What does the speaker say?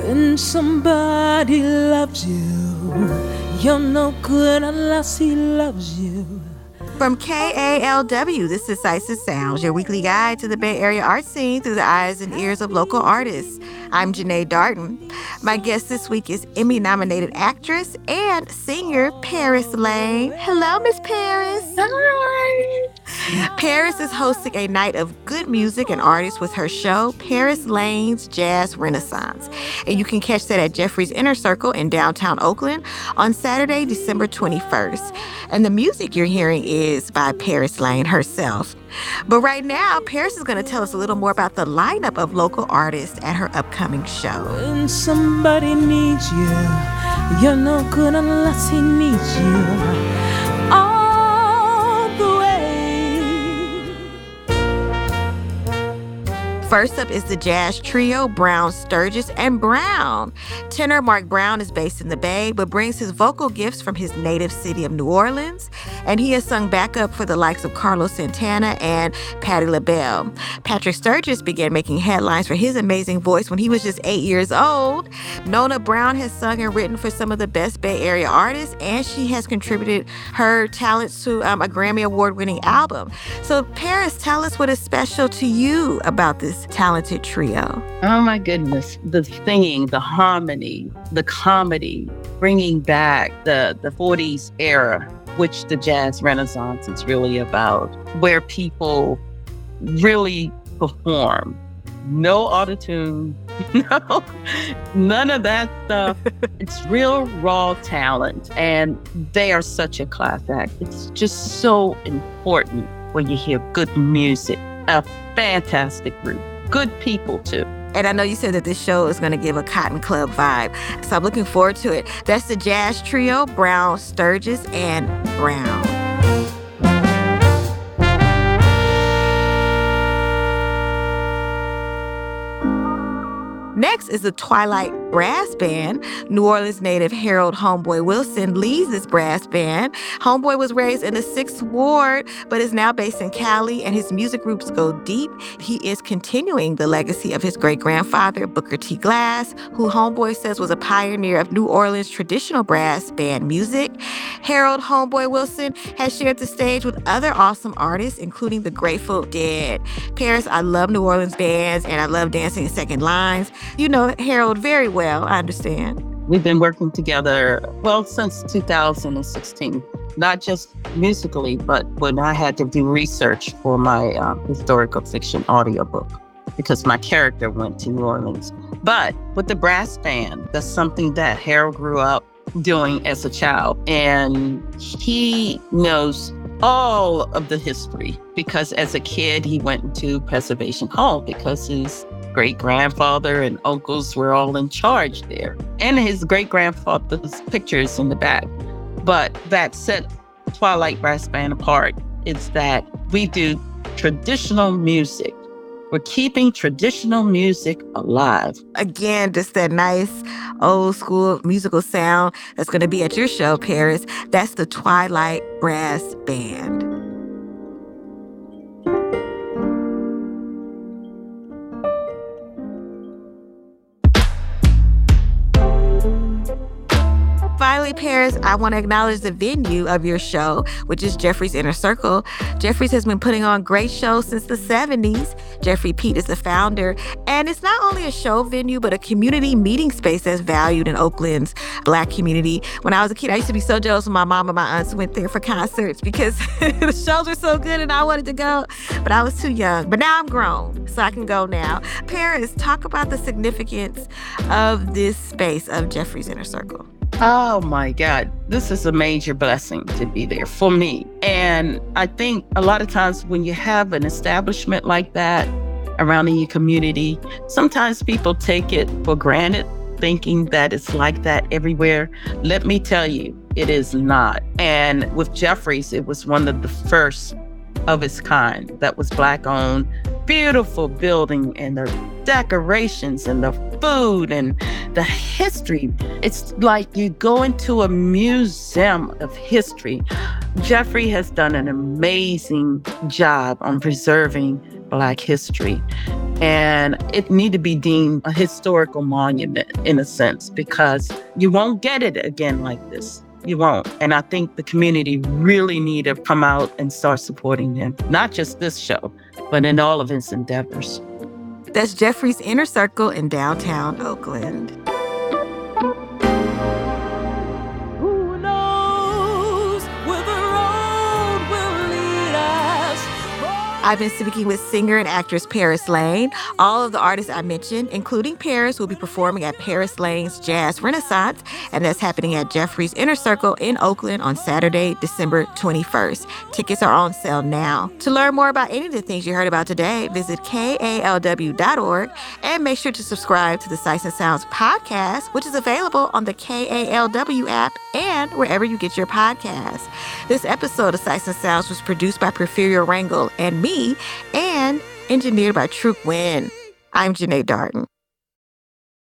When somebody loves you, you're no good unless he loves you. From KALW, this is Sights and Sounds, your weekly guide to the Bay Area art scene through the eyes and ears of local artists. I'm Janae Darden. My guest this week is Emmy-nominated actress and singer Paris Lane. Hello, Miss Paris. Hi. Paris is hosting a night of good music and artists with her show, Paris Lane's Jazz Renaissance. And you can catch that at Jeffrey's Inner Circle in downtown Oakland on Saturday, December 21st. And the music you're hearing is by Paris Lane herself. But right now, Paris is going to tell us a little more about the lineup of local artists at her upcoming show. When somebody needs you, you're no good unless he needs you. All the way. First up is the jazz trio Brown, Sturgis, and Brown. Tenor Mark Brown is based in the Bay, but brings his vocal gifts from his native city of New Orleans, and he has sung backup for the likes of Carlos Santana and Patti LaBelle. Patrick Sturgis began making headlines for his amazing voice when he was just 8 years old. Nona Brown has sung and written for some of the best Bay Area artists, and she has contributed her talents to a Grammy Award-winning album. So, Paris, tell us what is special to you about this talented trio. Oh my goodness. The singing, the harmony, the comedy, bringing back the 40s era, which the Jazz Renaissance is really about, where people really perform. No autotune, no, none of that stuff. It's real raw talent, and they are such a class act. It's just so important when you hear good music. A fantastic group. Good people, too. And I know you said that this show is going to give a Cotton Club vibe, so I'm looking forward to it. That's the jazz trio, Brown, Sturgis, and Brown. Next is the Twilight Brass Band. New Orleans native Harold Homeboy Wilson leads this brass band. Homeboy was raised in the 6th Ward, but is now based in Cali, and his music roots go deep. He is continuing the legacy of his great-grandfather, Booker T. Glass, who Homeboy says was a pioneer of New Orleans traditional brass band music. Harold Homeboy Wilson has shared the stage with other awesome artists, including the Grateful Dead. Paris, I love New Orleans bands, and I love dancing in second lines. You know Harold very well, I understand. We've been working together, since 2016. Not just musically, but when I had to do research for my historical fiction audiobook, because my character went to New Orleans. But with the brass band, that's something that Harold grew up doing as a child. And he knows all of the history, because as a kid, he went to Preservation Hall because his great-grandfather and uncles were all in charge there. And his great-grandfather's pictures in the back. But that set Twilight Brass Band apart is that we do traditional music. We're keeping traditional music alive. Again, just that nice old school musical sound that's going to be at your show, Paris. That's the Twilight Brass Band. Finally, Paris, I want to acknowledge the venue of your show, which is Jeffrey's Inner Circle. Jeffrey's has been putting on great shows since the 70s. Jeffrey Pete is the founder, and it's not only a show venue, but a community meeting space that's valued in Oakland's Black community. When I was a kid, I used to be so jealous when my mom and my aunts went there for concerts because the shows were so good and I wanted to go, but I was too young. But now I'm grown, so I can go now. Paris, talk about the significance of this space of Jeffrey's Inner Circle. Oh my God, this is a major blessing to be there for me. And I think a lot of times when you have an establishment like that around in your community, sometimes people take it for granted, thinking that it's like that everywhere. Let me tell you, it is not. And with Jeffrey's, it was one of the first of its kind that was Black owned. Beautiful building, and the decorations and the food and the history. It's like you go into a museum of history. Jeffrey has done an amazing job on preserving Black history. And it need to be deemed a historical monument in a sense, because you won't get it again like this. You won't. And I think the community really need to come out and start supporting him. Not just this show, but in all of his endeavors. That's Jeffrey's Inner Circle in downtown Oakland. Who knows where the road will lead us? I've been speaking with singer and actress Paris Lane. All of the artists I mentioned, including Paris, will be performing at Paris Lane's Jazz Renaissance, and that's happening at Jeffrey's Inner Circle in Oakland on Saturday, December 21st. Tickets are on sale now. To learn more about any of the things you heard about today, visit KALW.org and make sure to subscribe to the Sights and Sounds podcast, which is available on the KALW app and wherever you get your podcasts. This episode of Sights and Sounds was produced by Porfirio Rangel and me, and engineered by Truk Nguyen. I'm Janae Darden.